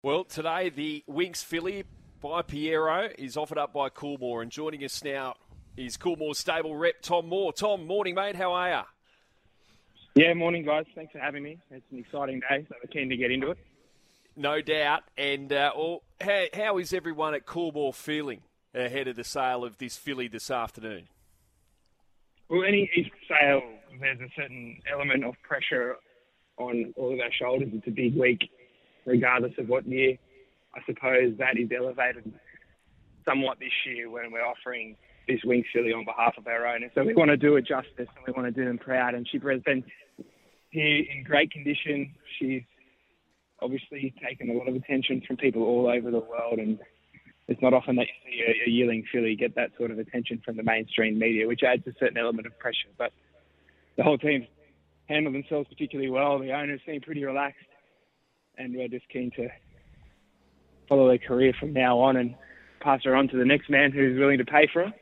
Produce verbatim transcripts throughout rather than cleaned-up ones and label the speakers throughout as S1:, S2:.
S1: Well, today the Winx filly by Piero is offered up by Coolmore, and joining us now is Coolmore stable rep Tom Moore. Tom, morning mate, how are you?
S2: Yeah, morning guys. Thanks for having me. It's an exciting day, so we're keen to get into it.
S1: No doubt. And uh, well, how, how is everyone at Coolmore feeling ahead of the sale of this filly this afternoon?
S2: Well, any each sale, there's a certain element of pressure on all of our shoulders. It's a big week, regardless of what year. I suppose that is elevated somewhat this year when we're offering this Winx filly on behalf of our owners. So we want to do it justice and we want to do them proud. And she has been here in great condition. She's obviously taken a lot of attention from people all over the world, and it's not often that you see a, a yearling filly get that sort of attention from the mainstream media, which adds a certain element of pressure. But the whole team handled themselves particularly well. The owners seem pretty relaxed, and we're just keen to follow their career from now on and pass her on to the next man who's willing to pay for her.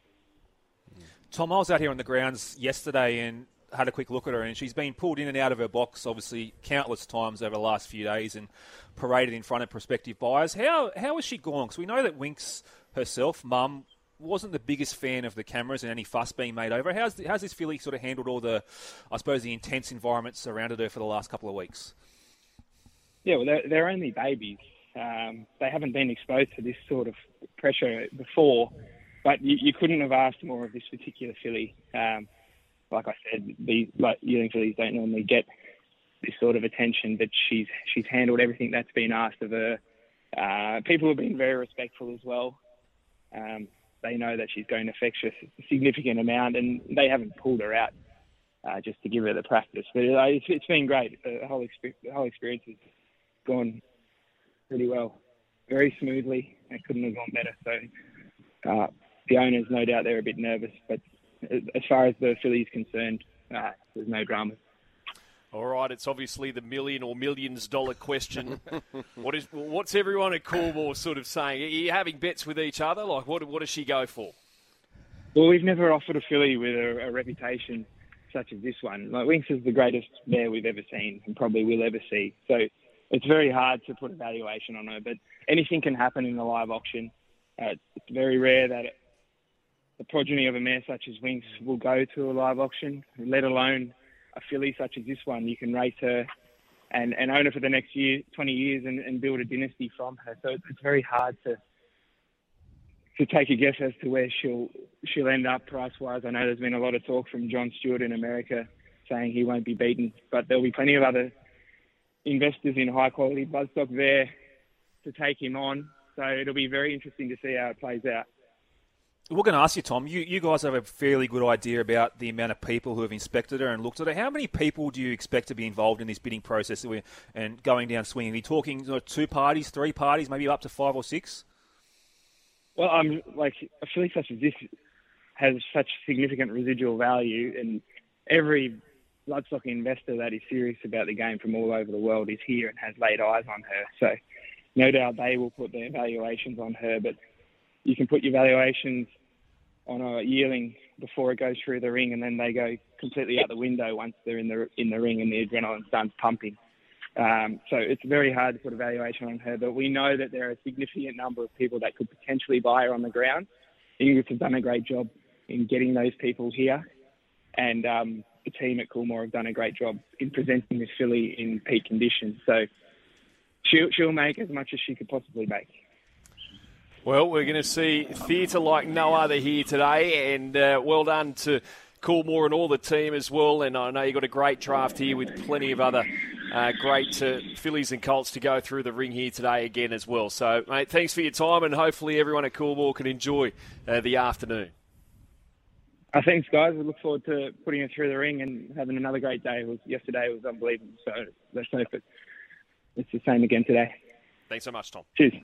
S3: Tom, I was out here on the grounds yesterday and had a quick look at her, and she's been pulled in and out of her box, obviously, countless times over the last few days and paraded in front of prospective buyers. How how has she gone? Because we know that Winx herself, Mum, wasn't the biggest fan of the cameras and any fuss being made over. How's, how's this filly sort of handled all the, I suppose, the intense environment surrounded her for the last couple of weeks?
S2: Yeah, well, they're, they're only babies. Um, they haven't been exposed to this sort of pressure before, but you, you couldn't have asked more of this particular filly. Um, like I said, the like, yearling fillies don't normally get this sort of attention, but she's she's handled everything that's been asked of her. Uh, people have been very respectful as well. Um, they know that she's going to fetch a significant amount, and they haven't pulled her out uh, just to give her the practice. But uh, it's, it's been great. The whole, exp- the whole experience has gone pretty well, very smoothly. It couldn't have gone better. So uh, the owners, no doubt, they're a bit nervous, but as far as the filly is concerned, uh, there's no drama.
S1: All right, it's obviously the million or millions dollar question. what is what's everyone at Coolmore sort of saying? Are you having bets with each other? Like, what what does she go for?
S2: Well, we've never offered a filly with a, a reputation such as this one. Like, Winx is the greatest mare we've ever seen and probably will ever see. So it's very hard to put a valuation on her, but anything can happen in a live auction. Uh, it's very rare that it, the progeny of a mare such as Winx will go to a live auction, let alone a filly such as this one. You can race her and, and own her for the next year, twenty years, and, and build a dynasty from her. So it's, it's very hard to to take a guess as to where she'll she'll end up price-wise. I know there's been a lot of talk from John Stewart in America saying he won't be beaten, but there'll be plenty of other investors in high-quality bloodstock there to take him on. So it'll be very interesting to see how it plays out.
S3: We're going to ask you, Tom, you, you guys have a fairly good idea about the amount of people who have inspected her and looked at her. How many people do you expect to be involved in this bidding process and going down swinging? Are we talking sort of two parties, three parties, maybe up to five or six?
S2: Well, I'm like a filly such as this has such significant residual value, and every bloodstock investor that is serious about the game from all over the world is here and has laid eyes on her. So no doubt they will put their valuations on her, but you can put your valuations on a yearling before it goes through the ring, and then they go completely out the window once they're in the in the ring and the adrenaline starts pumping. Um, so it's very hard to put a valuation on her, but we know that there are a significant number of people that could potentially buy her on the ground. Ingrid has done a great job in getting those people here, and um, the team at Coolmore have done a great job in presenting this filly in peak condition. So she'll, she'll make as much as she could possibly make.
S1: Well, we're going to see theatre like no other here today, and uh, well done to Coolmore and all the team as well. And I know you've got a great draft here with plenty of other uh, great uh, fillies and colts to go through the ring here today again as well. So, mate, thanks for your time, and hopefully everyone at Coolmore can enjoy uh, the afternoon.
S2: Uh, thanks, guys. We look forward to putting it through the ring and having another great day. It was, yesterday was unbelievable, so let's hope it, it's the same again today.
S1: Thanks so much, Tom.
S2: Cheers.